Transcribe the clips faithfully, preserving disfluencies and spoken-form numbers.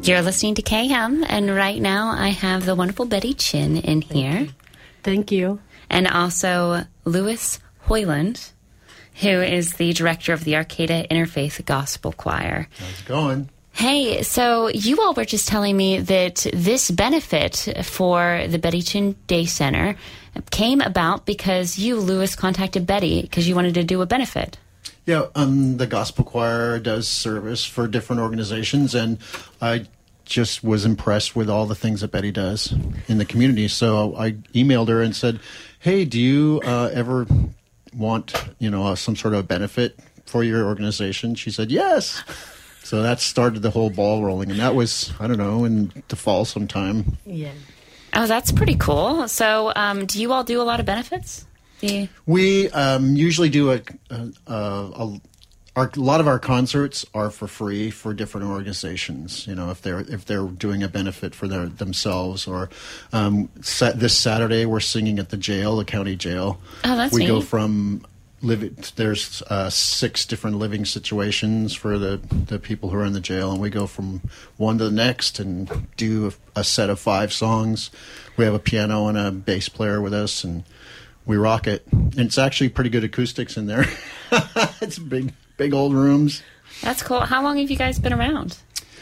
You're listening to K M, and right now I have the wonderful Betty Chin in here. Thank you. And also Louis Hoyland, who is the director of the Arcata Interfaith Gospel Choir. How's it going? Hey, so you all were just telling me that this benefit for the Betty Chin Day Center came about because you, Louis, contacted Betty because you wanted to do a benefit. Yeah, um, the gospel choir does service for different organizations, and I just was impressed with all the things that Betty does in the community. So I emailed her and said, hey, do you uh, ever want, you know, uh, some sort of benefit for your organization? She said, yes. So that started the whole ball rolling, and that was, I don't know, in the fall sometime. Yeah. Oh, that's pretty cool. So um, do you all do a lot of benefits? You... We um, usually do a, a, a, a our, a lot of our concerts are for free for different organizations. You know, if they're if they're doing a benefit for their themselves, or um, set, this Saturday we're singing at the jail, the county jail. Oh, that's we neat. go from live. There's uh, six different living situations for the the people who are in the jail, and we go from one to the next and do a, a set of five songs. We have a piano and a bass player with us, and we rock it. And it's actually pretty good acoustics in there. It's big, big old rooms. That's cool. How long have you guys been around?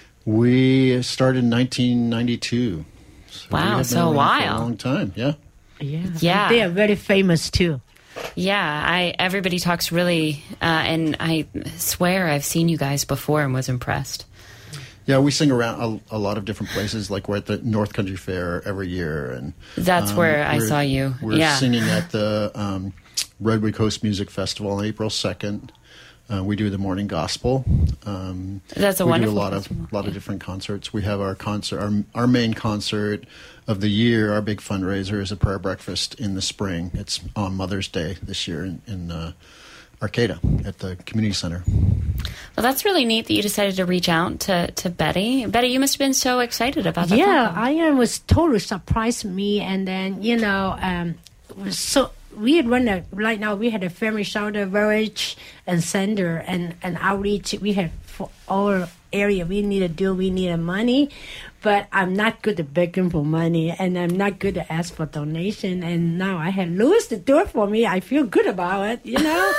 We started in nineteen ninety-two. So wow, we have been so a around while. For a long time, yeah. Yeah. Yeah. They are very famous, too. Yeah, I everybody talks really, uh, and I swear I've seen you guys before and was impressed. Yeah, we sing around a, a lot of different places. Like we're at the North Country Fair every year, and that's um, where I saw you. We're yeah. singing at the um, Redwood Coast Music Festival on April second. Uh, we do the morning gospel. Um, that's a we wonderful. We do a lot festival. of lot yeah. of different concerts. We have our concert, our our main concert of the year. Our big fundraiser is a prayer breakfast in the spring. It's on Mother's Day this year in. in uh, Arcata at the community center. Well, that's really neat that you decided to reach out to, to Betty. Betty, you must have been so excited about that. Yeah, phone call. I am was totally surprised me, and then you know, um, was so we had run a right now we had a family shelter, village, and center, and and outreach. We had for our area we need to do. We needed money, but I'm not good at begging for money, and I'm not good to ask for donation. And now I had Louis to do it for me. I feel good about it, you know.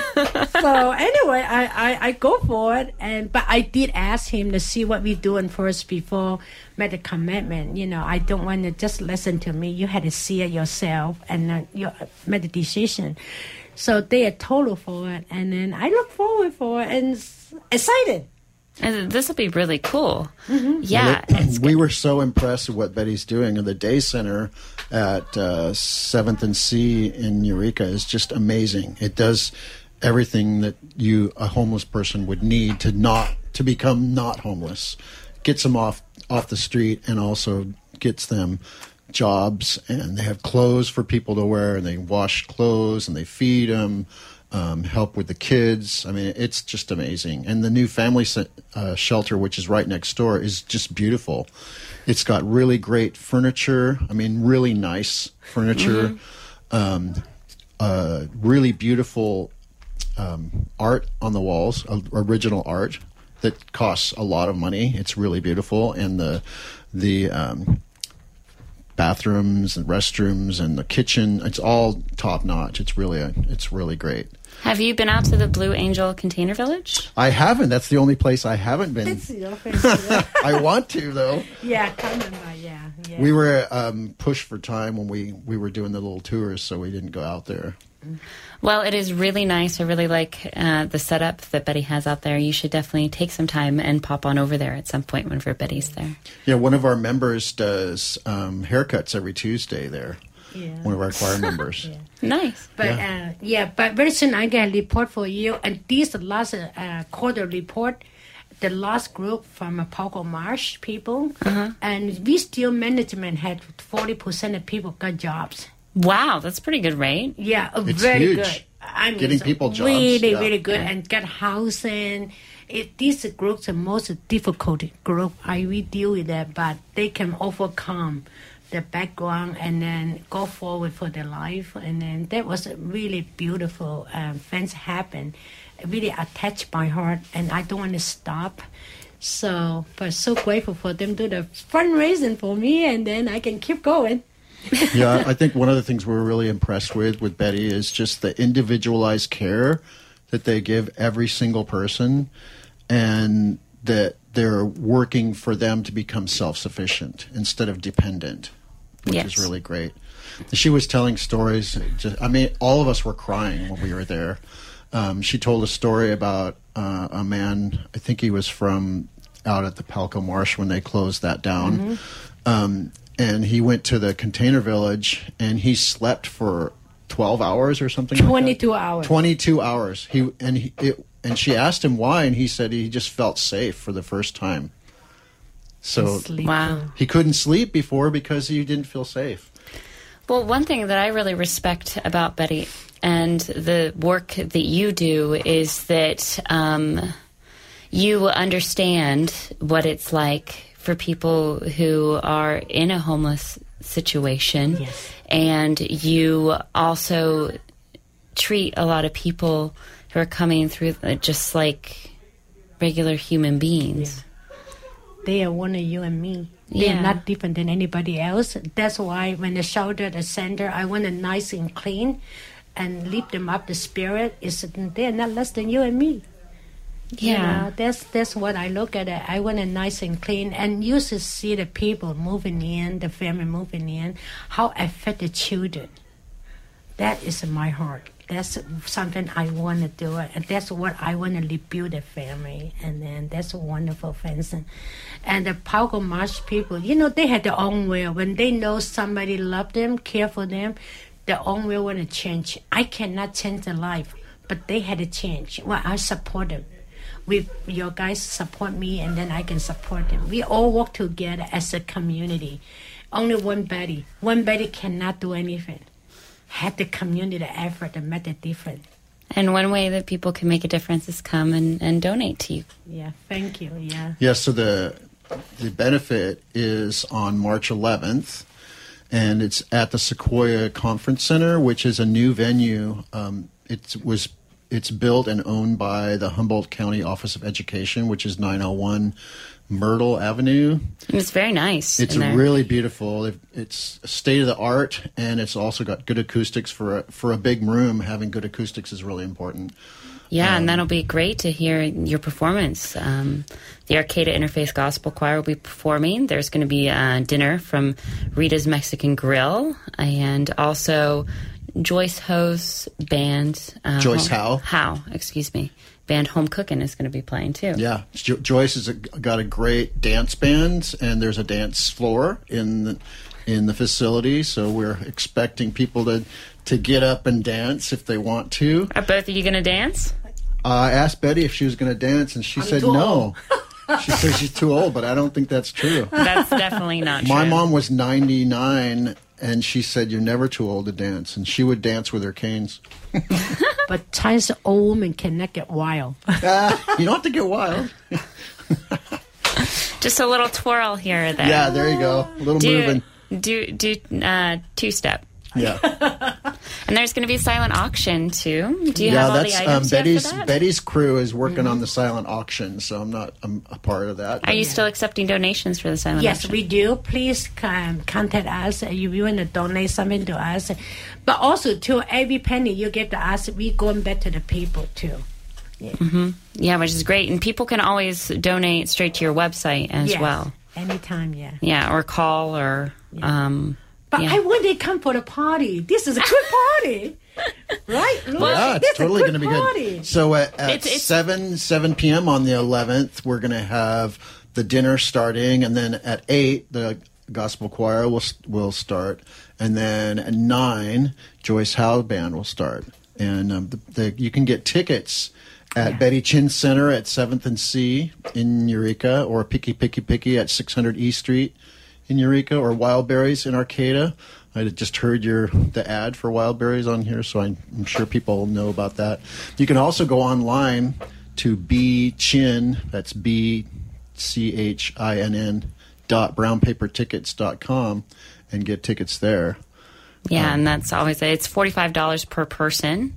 So anyway, I, I, I go for it, and but I did ask him to see what we're doing first before make a commitment. You know, I don't want to just listen to me. You had to see it yourself and uh, you made a decision. So they are total for it, and then I look forward for it and excited. And this will be really cool. Mm-hmm. Yeah. Well, it's we were so impressed with what Betty's doing. And the day center at uh, seventh and C in Eureka is just amazing. It does everything that you, a homeless person, would need to not to become not homeless. Gets them off off the street, and also gets them jobs. And they have clothes for people to wear, and they wash clothes, and they feed them. Um, help with the kids. I mean, it's just amazing. And the new family uh, shelter, which is right next door, is just beautiful. It's got really great furniture. I mean, really nice furniture. Mm-hmm. Um, uh, really beautiful um, art on the walls, uh, original art that costs a lot of money. It's really beautiful. And the the um, bathrooms and restrooms and the kitchen, it's all top notch. It's really a, it's really great. Have you been out to the Blue Angel Container Village? I haven't. That's the only place I haven't been. It's your face. Yeah. I want to, though. Yeah, come on, yeah, yeah. We were um, pushed for time when we, we were doing the little tours, so we didn't go out there. Well, it is really nice. I really like uh, the setup that Betty has out there. You should definitely take some time and pop on over there at some point whenever Betty's there. Yeah, one of our members does um, haircuts every Tuesday there. Yeah. One of our choir members. Yeah. Nice. But yeah. Uh, yeah, but very soon I get a report for you. And this last uh, quarter report, the last group from uh, Poco Marsh people, uh-huh. and we still management had forty percent of people got jobs. Wow, that's pretty good rate. Yeah, it's very huge. good. I mean, getting people jobs. Really, yeah. really good, yeah. and get housing. It, these groups are most difficult group. I we deal with that, but they can overcome the background and then go forward for their life. And then that was a really beautiful um, things happen. Really attached my heart, and I don't want to stop. So, but so grateful for them do the fundraising for me, and then I can keep going. Yeah, I think one of the things we're really impressed with with Betty is just the individualized care that they give every single person, and that they're working for them to become self-sufficient instead of dependent, which Yes. is really great. She was telling stories. Just, I mean, all of us were crying when we were there. Um, she told a story about uh, a man, I think he was from out at the Palco Marsh when they closed that down. Mm-hmm. Um, and he went to the container village and he slept for twelve hours or something like that. twenty-two hours. twenty-two hours. He and he it, and she asked him why, and he said he just felt safe for the first time. So Sleep. Wow. he couldn't sleep before because he didn't feel safe. Well, one thing that I really respect about Betty and the work that you do is that um, you understand what it's like for people who are in a homeless situation. Yes. And you also treat a lot of people who are coming through just like regular human beings. They are one of you and me. They Yeah. are not different than anybody else. That's why when the shelter, the center, I want it nice and clean and lift them up the spirit. Is they're not less than you and me. You Yeah. know, that's that's what I look at it. I want it nice and clean, and you should see the people moving in, the family moving in, how affect the children. That is in my heart. That's something I want to do, and that's what I want to rebuild a family, and then that's a wonderful thing. And the Palco Marsh people, you know, they had their own will. When they know somebody love them, care for them, their own will want to change. I cannot change their life, but they had to change. Well, I support them. We, your guys support me, and then I can support them. We all work together as a community. Only one Betty. One Betty cannot do anything. Had the community effort that made a difference. And one way that people can make a difference is come and, and donate to you. Yeah, thank you. Yeah. Yeah, so the the benefit is on March eleventh, and it's at the Sequoia Conference Center, which is a new venue. Um, it was it's built and owned by the Humboldt County Office of Education, which is nine oh one Myrtle Avenue. It's very nice. It's in there. really beautiful. It- It's state of the art, and it's also got good acoustics for a, for a big room. Having good acoustics is really important. Yeah, Um, and that'll be great to hear your performance. Um, the Arcata Interfaith Gospel Choir will be performing. There's going to be a dinner from Rita's Mexican Grill, and also Joyce Ho's band. Uh, Joyce Home- Howe. Howe, excuse me. Band Home Cookin' is going to be playing too. Yeah, jo- Joyce has a, got a great dance band, and there's a dance floor in the, in the facility. So we're expecting people to to get up and dance if they want to. Are both of you going to dance? Uh, I asked Betty if she was going to dance, and she I'm said too no. She says she's too old, but I don't think that's true. That's definitely not true. My mom was ninety-nine, and she said you're never too old to dance, and she would dance with her canes. But Chinese old woman cannot get wild. Ah, you don't have to get wild. Just a little twirl here or there. Yeah, there you go. A little do moving. do do uh, two step. Yeah. And there's going to be a silent auction too. Do you Yeah, have all that's the um, items yet Betty's. for that? Betty's crew is working on the silent auction, so I'm not. I'm a part of that. Are you still accepting donations for the silent Yes, auction? we do. Please um, contact us if you want to donate something to us. But also, too, every penny you give to us, we going back to the people, too. Yeah, which is great. And people can always donate straight to your website as Yes. well. Anytime, yeah. Yeah, or call or. Um, But yeah. I want they come for the party. This is a good party. Right? Yeah, This it's is a totally good going to be party. good. So at, at It's- it's- seven seven p.m. on the eleventh, we're going to have the dinner starting, and then at eight, the gospel choir will will start, and then at nine, Joyce Howe band will start, and um, the, the, you can get tickets at Yeah. Betty Chin Center at seventh and C in Eureka, or Picky Picky Picky at six hundred E Street in Eureka, or Wildberries in Arcata. I just heard your the ad for Wildberries on here, so I'm, I'm sure people know about that. You can also go online to B Chin, that's B C H I N N dot brown paper tickets dot com, and get tickets there. Yeah, and that's always it's forty-five dollars per person.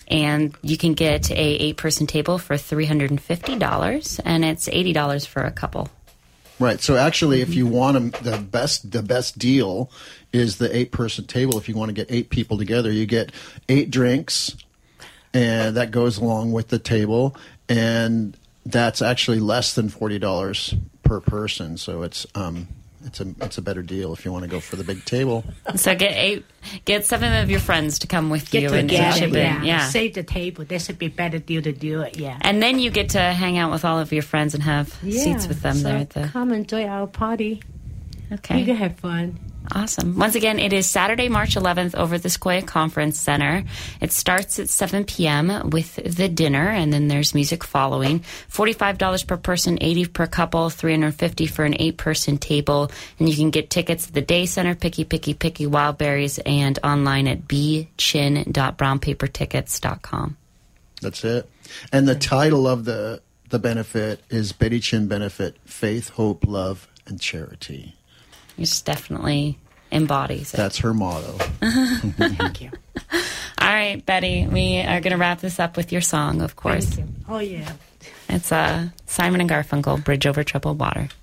And you can get a eight-person table for three hundred fifty dollars, and it's eighty dollars for a couple. Right. So actually, if you want to, the best the best deal is the eight-person table. If you want to get eight people together, you get eight drinks, and that goes along with the table, and that's actually less than forty dollars per person. So it's um it's a it's a better deal if you want to go for the big table. So get eight, get seven of your friends to come with Get you and together, chip yeah. in. Yeah. Save the table. This would be a better deal to do it, yeah. And then you get to hang out with all of your friends and have yeah. seats with them so there at the. come enjoy our party. Okay. You can have fun. Awesome. Once again, it is Saturday, March eleventh over at the Sequoia Conference Center. It starts at seven p.m. with the dinner, and then there's music following. forty-five dollars per person, eighty dollars per couple, three hundred fifty dollars for an eight-person table. And you can get tickets at the Day Center, Picky, Picky, Picky, Wildberries, and online at b chin dot brown paper tickets dot com. That's it. And the title of the the benefit is Betty Chin Benefit, Faith, Hope, Love, and Charity. It definitely embodies it. That's her motto. Thank you. All right, Betty, we are going to wrap this up with your song, of course. Thank you. Oh, yeah. It's uh, Simon and Garfunkel, Bridge Over Troubled Water.